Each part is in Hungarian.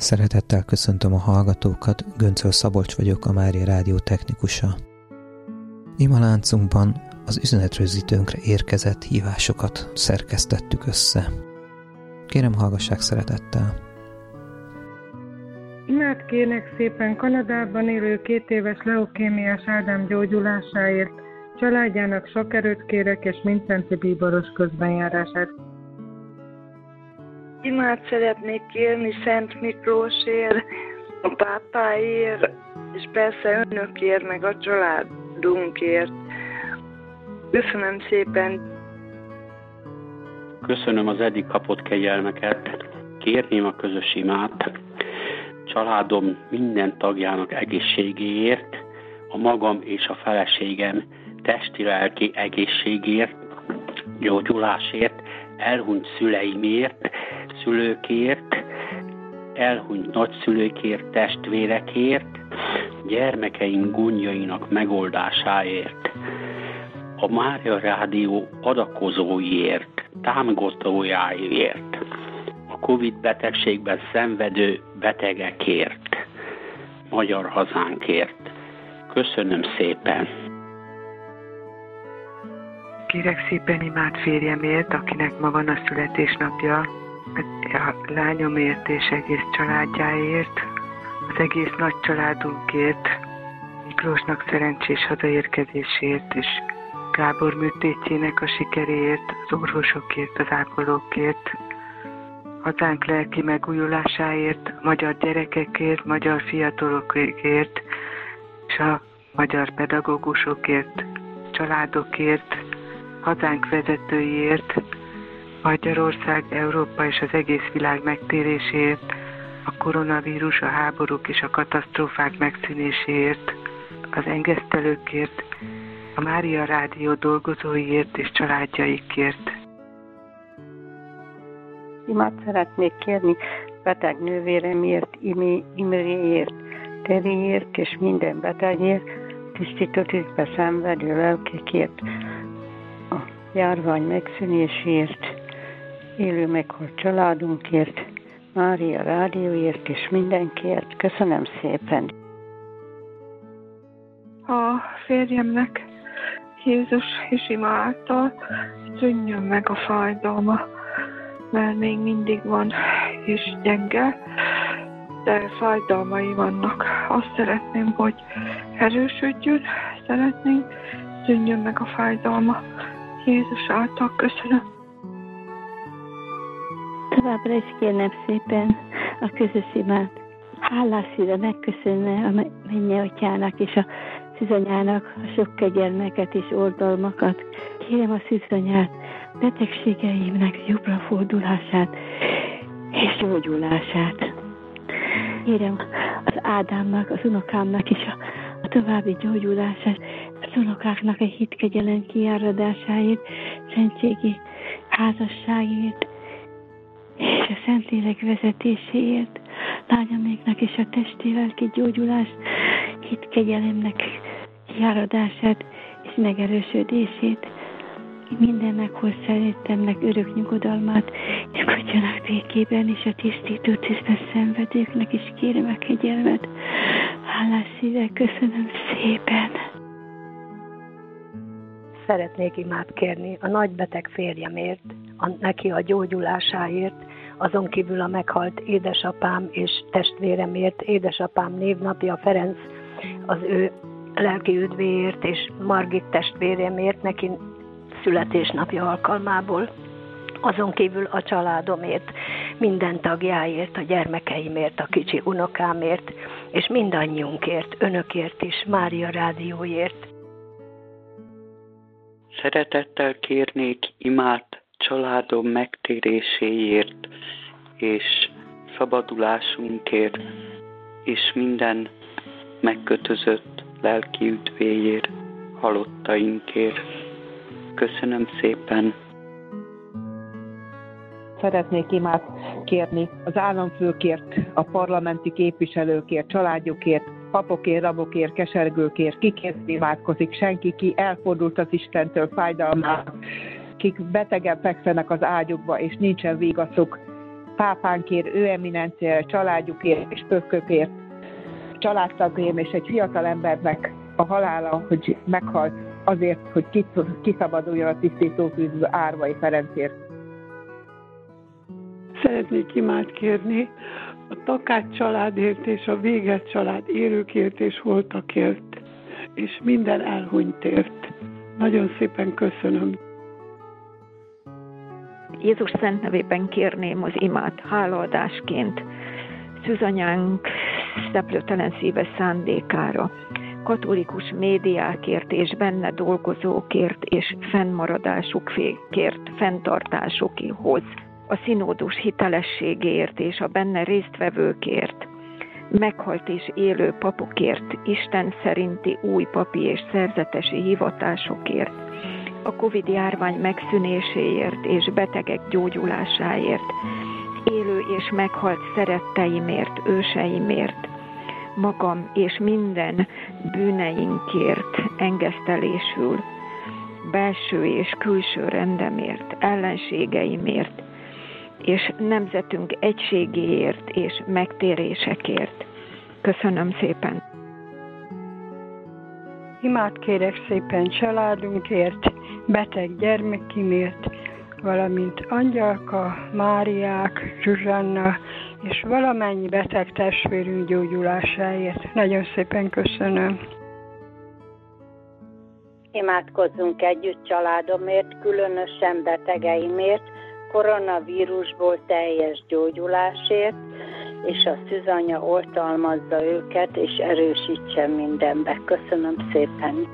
Szeretettel köszöntöm a hallgatókat, Göncöl Szabolcs vagyok, a Mária Rádió technikusa. Imaláncunkban az üzenetrögzítőnkre érkezett hívásokat szerkesztettük össze. Kérem, hallgassák szeretettel! Imát kérnek szépen Kanadában élő 2 éves leukémiás Ádám gyógyulásáért, családjának sok erőt kérek és mindszenti bíboros közbenjárását. Imát szeretnék kérni Szent Miklósért, a pápáért, és persze önökért, meg a családunkért. Köszönöm szépen! Köszönöm az eddig kapott kegyelmeket. Kérném a közös imát családom minden tagjának egészségéért, a magam és a feleségem testi-lelki egészségért, gyógyulásért, elhunyt szüleimért, szülőkért, elhunyt nagyszülőkért, testvérekért, gyermekeink gondjainak megoldásáért, a Mária Rádió adakozóiért, támogatójáért, a Covid betegségben szenvedő betegekért, magyar hazánkért. Köszönöm szépen! Kérek szépen imát férjemért, akinek ma van a születésnapja, a lányomért és egész családjáért, az egész nagy családunkért, Miklósnak szerencsés hazaérkezésért, és Gábor műtétjének a sikeréért, az orvosokért, az ápolókért, hazánk lelki megújulásáért, magyar gyerekekért, magyar fiatalokért, és a magyar pedagógusokért, családokért, hazánk vezetőiért, Magyarország, Európa és az egész világ megtéréséért, a koronavírus, a háborúk és a katasztrófák megszűnéséért, az engesztelőkért, a Mária Rádió dolgozóiért és családjaikért. Imát szeretnék kérni beteg nővéremért, Imréért, Teriért és minden betegért, tisztítőtűzbe szenvedő lelkekért, a járvány megszűnésért, élő meghalt családunkért, Mária Rádióért és mindenkiért. Köszönöm szépen! A férjemnek Jézus és ima által szűnjön meg a fájdalma, mert még mindig van és gyenge, de fájdalmai vannak. Azt szeretném, hogy erősödjön, szeretnénk, szűnjön meg a fájdalma. Jézus által köszönöm. Továbbra is kérnem szépen a közös imát. Hálás szívvel megköszönne a Mennyei és a szűzanyának a sok kegyelmeket és oldalmakat. Kérem a szűzanyát, betegségeimnek jobbra fordulását és gyógyulását. Kérem az Ádámnak, az unokámnak is a további gyógyulását, az unokáknak a hitkegyelem kiáradásáért, szentségi házasságért, és a Szentlélek vezetéséért, lányoméknak és a testi-lelki gyógyulás, hitkegyelemnek kiáradását és megerősödését, mindennek hoz szerettemnek örök nyugodalmát, és maradjanak békében, és a tisztító tűzben szenvedőknek is kérem a kegyelmet. Hálás szívvel köszönöm szépen! Szeretnék imát kérni a nagybeteg férjemért, neki a gyógyulásáért, azon kívül a meghalt édesapám és testvéremért, édesapám névnapja Ferenc, az ő lelki üdvéért, és Margit testvéremért, neki születésnapja alkalmából, azon kívül a családomért, minden tagjáért, a gyermekeimért, a kicsi unokámért, és mindannyiunkért, önökért is, Mária Rádióért. Szeretettel kérnék imát családom megtéréséért, és szabadulásunkért, és minden megkötözött lelki üdvéért, halottainkért. Köszönöm szépen! Szeretnék imát kérni az államfőkért, a parlamenti képviselőkért, családjukért, papokért, rabokért, kesergőkért, kikért imádkozik senki, ki elfordult az Istentől fájdalmának, kik betegen fekszenek az ágyukba, és nincsen vigaszuk. pápánkért, ő eminenciáért, családjukért és pökkökért, családtagjaim és egy fiatal embernek a halála, hogy meghalt azért, hogy kiszabaduljon a tisztítótűzből Árvai Ferencért. Szeretnék imád kérni a Takács családért és a Végez család élőkért és holtakért, és minden elhunytért. Nagyon szépen köszönöm. Jézus szent nevében kérném az imát hálaadásként szűzanyánk szeplőtelen szíves szándékára, katolikus médiákért és benne dolgozókért és fennmaradásukért, fenntartásukhoz, a színódus hitelességért és a benne résztvevőkért, meghalt és élő papokért, Isten szerinti új papi és szerzetesi hivatásokért, a Covid-járvány megszűnéséért és betegek gyógyulásáért, élő és meghalt szeretteimért, őseimért, magam és minden bűneinkért engesztelésül, belső és külső rendemért, ellenségeimért, és nemzetünk egységéért és megtérésekért. Köszönöm szépen! Imát kérek szépen családunkért, beteg gyermekimért, valamint Angyalka, Máriák, Zsuzsanna és valamennyi beteg testvérünk gyógyulásáért. Nagyon szépen köszönöm. Imádkozzunk együtt családomért, különösen betegeimért, koronavírusból teljes gyógyulásért, és a szűzanya oltalmazza őket, és erősítsen mindenbe. Köszönöm szépen!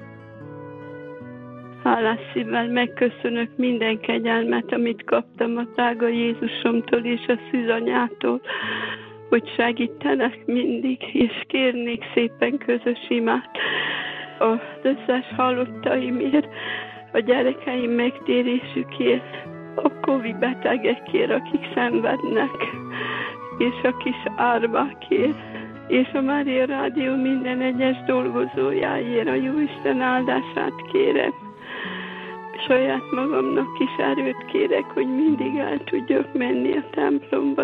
Hálás szívvel megköszönök minden kegyelmet, amit kaptam a drága Jézusomtól és a szűzanyától, hogy segítenek mindig, és kérnék szépen közös imát az összes halottaimért, a gyerekeim megtérésükért, a Covid betegekért, akik szenvednek, és a kis Árvákért, és a Mária Rádió minden egyes dolgozójáért a Jóisten áldását kérem. Saját magamnak is erőt kérek, hogy mindig el tudjak menni a templomba.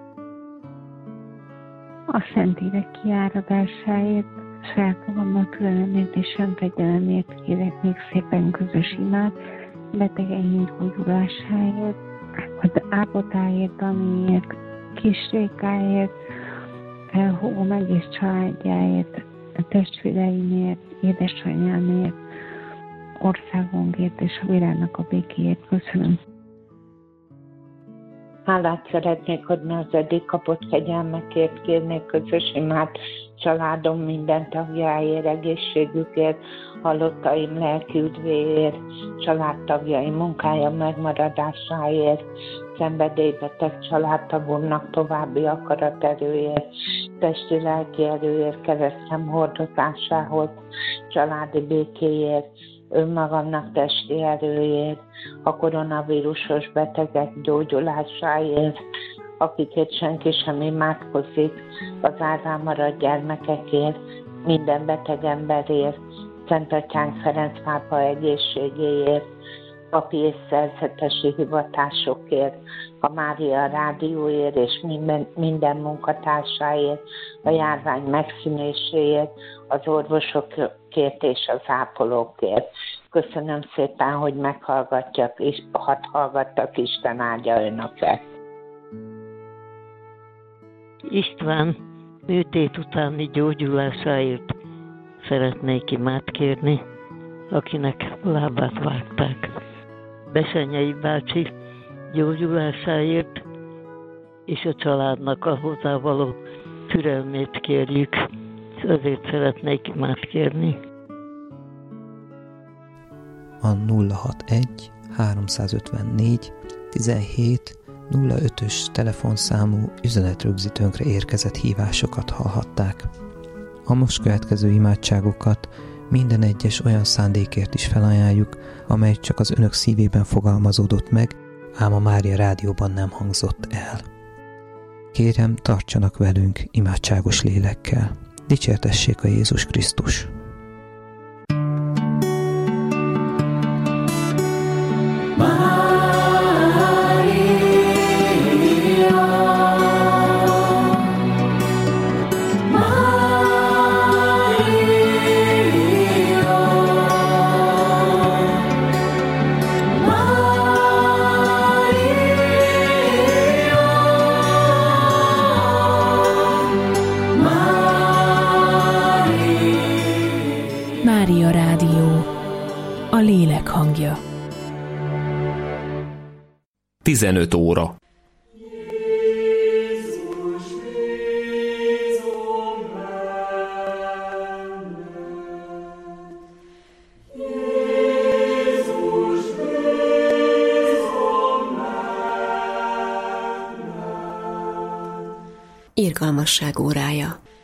A Szentélek kiáradásáért, saját magamnak különömért és szentkegyelemért kérek még szépen közös imát, betegeink gyógyulásáért, az Ápotáért, Daniért, Kis Rékáért, húgom egész családjáért, a testvéreimért, édesanyámért, országunkért és a világnak a békéért. Köszönöm. Hálát szeretnék adni az eddig kapott kegyelmekért, kérnék közös imát családom minden tagjáért, egészségükért, halottaim lelki üdvéért, családtagjaim munkája megmaradásáért, szenvedélybeteg családtagomnak további akaraterőért, testi-lelki erőért, keresztem hordozásához, családi békéért, önmagamnak testi erőért, a koronavírusos betegek gyógyulásáért, akikért senki sem imádkozik, az árván maradt gyermekekért, minden beteg emberért, Szent Atyánk Ferenc pápa egészségéért, papi és szerzetesi hivatásokért, a Mária Rádióért és minden munkatársáért, a járvány megszűnéséért, az orvosokért és az ápolókért. Köszönöm szépen, hogy meghallgattak, és hallgattak, Isten áldja önöket. István műtét utáni gyógyulásáért szeretnék imát kérni, akinek lábát vágták. Besenyei bácsi gyógyulásáért és a családnak a hozzávaló türelmét kérjük, ezért szeretnék imát kérni. A 061 354 17 05-ös telefonszámú üzenetrögzítőnkre érkezett hívásokat hallhatták. A most következő imádságokat minden egyes olyan szándékért is felajánljuk, amely csak az önök szívében fogalmazódott meg, ám a Mária Rádióban nem hangzott el. Kérem, tartsanak velünk imádságos lélekkel. Dicsértessék a Jézus Krisztus! Mária, hangja. 15 óra. Irgalmasság órája.